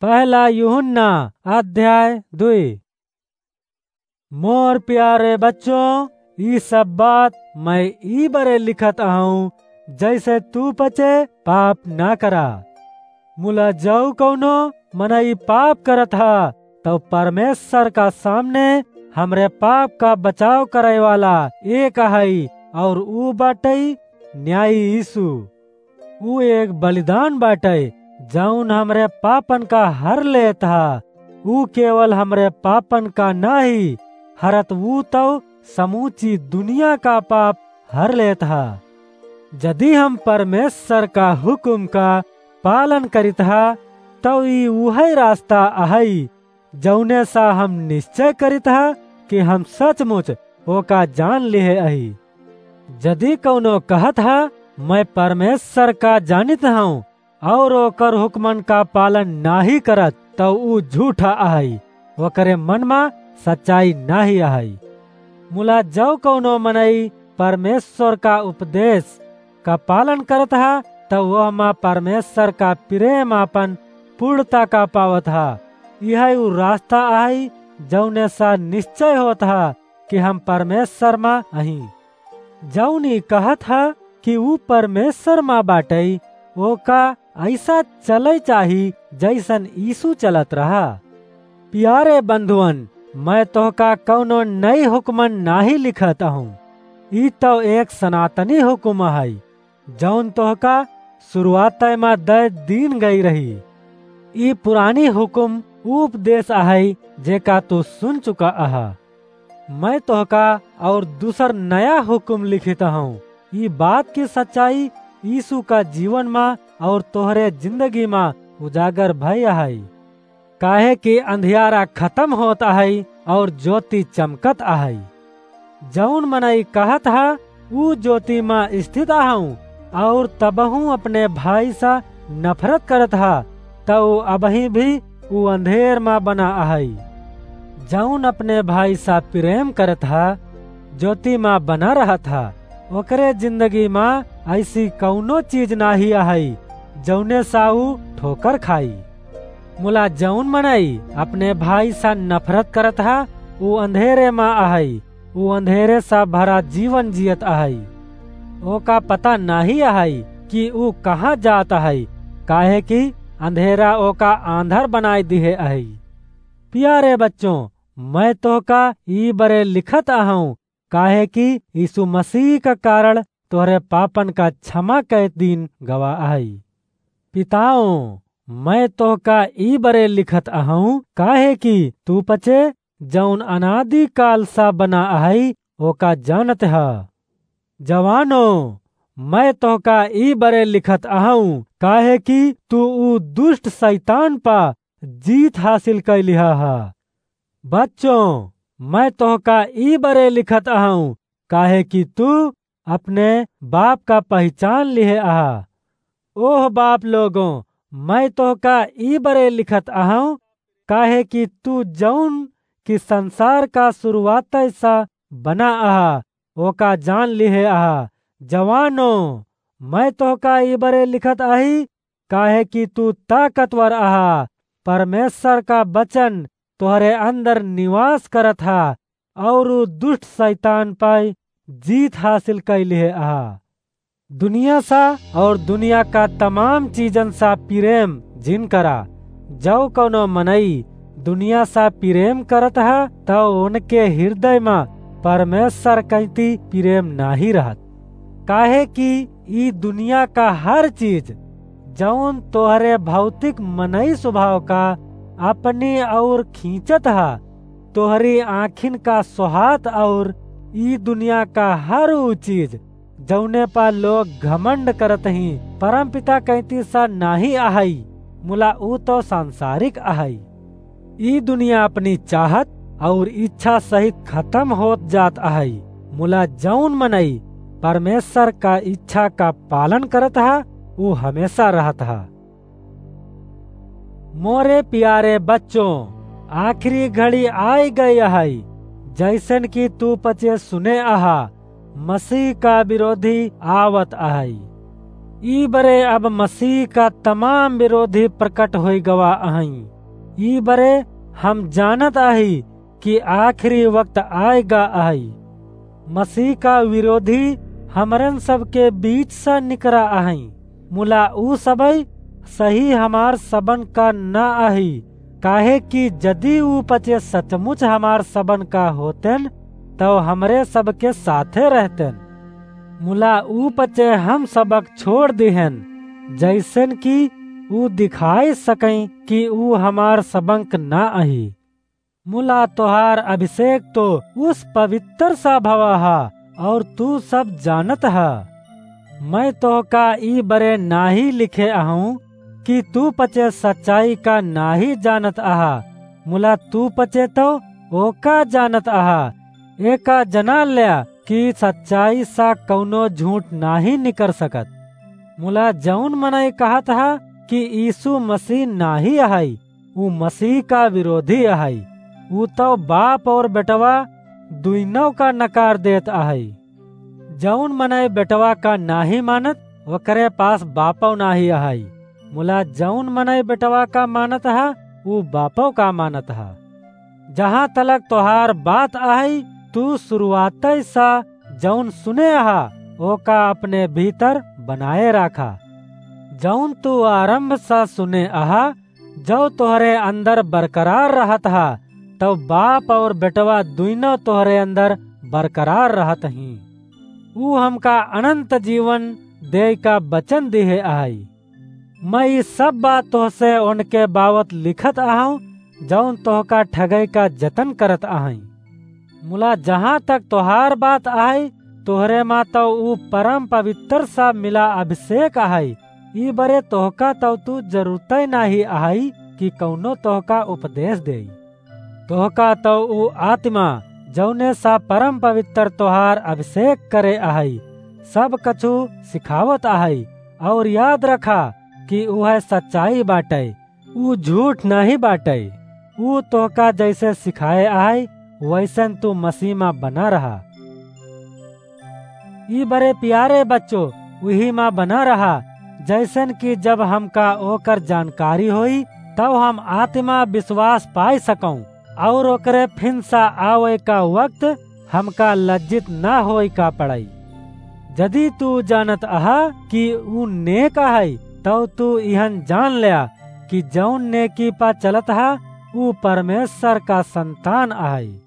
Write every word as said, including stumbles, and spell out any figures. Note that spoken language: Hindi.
पहला यूहन्ना अध्याय दुई। मोर प्यारे बच्चों, ये सब बात मैं ई बरे लिखत आहूँ जैसे तू पचे पाप ना करा। मुला जाऊ कौनो मनई पाप करत हा तो परमेश्वर का सामने हमरे पाप का बचाव करे वाला एक हई और ऊ बाटई न्यायी यीशु। ऊ एक बलिदान बाटे जौन हमरे पापन का हर लेत हा। ऊ केवल हमरे पापन का नहीं हरत ऊ तो समूची दुनिया का पाप हर लेत हा। यदि हम परमेश्वर का हुक्म का पालन करित हा तो ई उहे रास्ता आहई जौने सा हम निश्चय करित हा कि हम सचमुच ओका जान लिहे अही। यदि कौनो कहत हा मैं परमेश्वर का जानित हूँ और ओकर हुक्मन का पालन नाही करत तो ऊ झूठा आहई, ओकरे मन में सच्चाई नाही आहई। मुला जो कौनो मनई परमेश्वर का उपदेश का पालन करत हा तो वह माँ परमेश्वर का प्रेम अपन पूर्णता का पावत हा। यह ऊ रास्ता आई जौने सा निश्चय होत हा कि हम परमेश्वर माँ अही। जौनी कहत हा कि ऊ परमेश्वर माँ बाटई ओका ऐसा चले चाही जैसन यीशु चलत रहा। प्यारे बंधुअन, मैं तोहका कौनो नई हुक्मन नाही लिखत हूँ। ई तो एक सनातनी हुक्म है जौन तोहका शुरुआत में दे दीन गई रही। ई पुरानी हुक्म उपदेश है जेका तू सुन चुका आहा। मैं तोहका और दूसर नया हुक्म लिखित हूँ। ये बात की सच्चाई यीशु का जीवन में और तोहरे जिंदगी में उजागर भय है। काहे कि अंधियारा खत्म होता है और ज्योति चमकत है। जौन मनई कहत हा ऊ ज्योति में स्थित आहूँ और तबहू अपने भाई सा नफरत करत हा तो अबही भी ऊ अंधेर में बना है। जौन अपने भाई सा प्रेम करत हा ज्योति में बना रहा था ओकरे जिंदगी में ऐसी कौनो चीज नाही आई जौने साऊ ठोकर खाई। मुला जौन मनई अपने भाई सा नफरत करत हा ऊ अंधेरे में आहई, ऊ अंधेरे सा भरा जीवन जियत आहई। ओका पता नहीं आहई कि ऊ कहाँ जात आहई, काहे कि अंधेरा ओका आंधर बनाए दिहे आहई। प्यारे बच्चों, मैं तोहका ई बरे लिखत आहूँ काहे कि यीशु मसीह का कारण तोहरे पापन का क्षमा कै दिन गवा आई। पिताओं, मैं तोहका ई बरे लिखत आहूँ काहे कि तू पचे जौन अनादि काल सा बना आई ओका जानत हा। जवानों, मैं तोहका ई बरे लिखत आहूँ काहे कि तू ऊ दुष्ट शैतान पा जीत हासिल कैलिहा हा। बच्चों, मैं तोहका ई बरे लिखत आहूँ काहे कि तू अपने बाप का पहचान लिहे आहा। ओह बाप लोगों, मैं तोहका ई बरे लिखत आहूँ काहे कि तू जौन कि संसार का शुरुआत सा बना आहा ओका जान लिहे आहा। जवानों, मैं तोहका ई बरे लिखत आही काहे कि तू ताकतवर आहा। परमेश्वर का वचन तोहरे अंदर निवास करत हा और ऊ दुष्ट शैतान पाई जीत हासिल कैलिहे आहा। दुनिया सा और दुनिया का तमाम चीजन सा प्रेम जिन करा। जो कौनो मनई दुनिया सा प्रेम करत हा तो उनके हृदय में परमेश्वर कहती प्रेम नाही रहत। काहे कि ई दुनिया का हर चीज जौन तोहरे भौतिक मनई स्वभाव का अपनी और खींचत हा, तोहरी आँखिन का सोहात और ई दुनिया का हर ऊ चीज जौने पा लोग घमंड करत ही परम पिता कहती सा नाही आहई। मुला ऊ तो सांसारिक आहई। ई दुनिया अपनी चाहत और इच्छा सहित खत्म होत जात आहई। मुला जौन मनई परमेश्वर का इच्छा का पालन करत हा ऊ हमेशा रहत हा। मोरे प्यारे बच्चों, आखिरी घड़ी आई गई है जैसन कि तू पचे सुने आहा मसीह का विरोधी आवत आहई। ई बरे अब मसीह का तमाम विरोधी प्रकट हो गवा आहई। ई बरे हम जानत आही कि आखिरी वक्त आएगा आई। मसीह का विरोधी हमरन सब के बीच से निकरा आही। मुला ऊ सबई सही हमार सबन का न आही, काहे कि यदि ऊ पचे सचमुच हमार सबन का होतेन तो हमरे सबके साथे रहतेन। मुला ऊ पचे हम सबक छोड़ दिहन, जैसन कि ऊ दिखाई सकई कि ऊ हमार सबंक ना आही। मुला तोहार अभिषेक तो उस पवित्र सा भवा हा और तू सब जानत हा। मैं तोहका ई बरे नाही लिखे आहूं कि तू पचे सच्चाई का नाही जानत आहा, मुला तू पचे तो ओका जानत आहा। एका जना लिया कि सच्चाई सा कौनो झूठ नाही निकर सकत। मुला जौन मनई कहत हा कि यीशु मसीह नाही आहाई, ऊ मसीह का विरोधी आहाई। ऊ तो बाप और बेटवा दुइनों का नकार देत आहाई। जौन मनई बेटवा का नाही मानत वकरे पास बापो नाही आहाई। मुला जौन मनई बेटवा का मानत हा ऊ बापो का मानत हा। जहाँ तलक तोहार बात आहाई तू शुरुआत सा जौन सुने आहा ओका अपने भीतर बनाए रखा। जौन तू आरंभ सा सुने आहा जो तोहरे अंदर बरकरार रहत हा, तो बाप और बेटवा दुइनों तोहरे अंदर बरकरार रहत ही। ऊ हमका अनंत जीवन दे का वचन दिहे आई। मैं ये सब बात तोहसे उनके बावत लिखत आहाऊं जौन तोहका ठगई का जतन करत आहाई। मुला जहाँ तक तोहार बात आई तोहरे मा तो ऊ परम पवित्र सा मिला अभिषेक आहाई। ई बरे तोहका तो तू जरूरत नाही आहाई कि कौनो तोहका उपदेश दे। तोहका तो ऊ आत्मा जौने सा परम पवित्र तोहार अभिषेक करे आहाई सब कछु सिखावत आहाई। और याद रखा कि वह सच्चाई बाटे, ऊ झूठ नहीं बाटे। ऊ तोहका जैसे सिखाए आहाई वैसन तू मसीह में बना रहा। ई बरे प्यारे बच्चों वही माँ बना रहा जैसन कि जब हमका ओकर जानकारी होई तब हम आत्मा विश्वास पाई सकूं और ओकरे फिन सा आवे का वक्त हमका लज्जित ना होई का पड़ाई। यदि तू जानत आहा कि ऊ नेक आहाई तो तू इहन जान लिया कि जौन नेकी पा चलत हा ऊ परमेश्वर का संतान आहाई।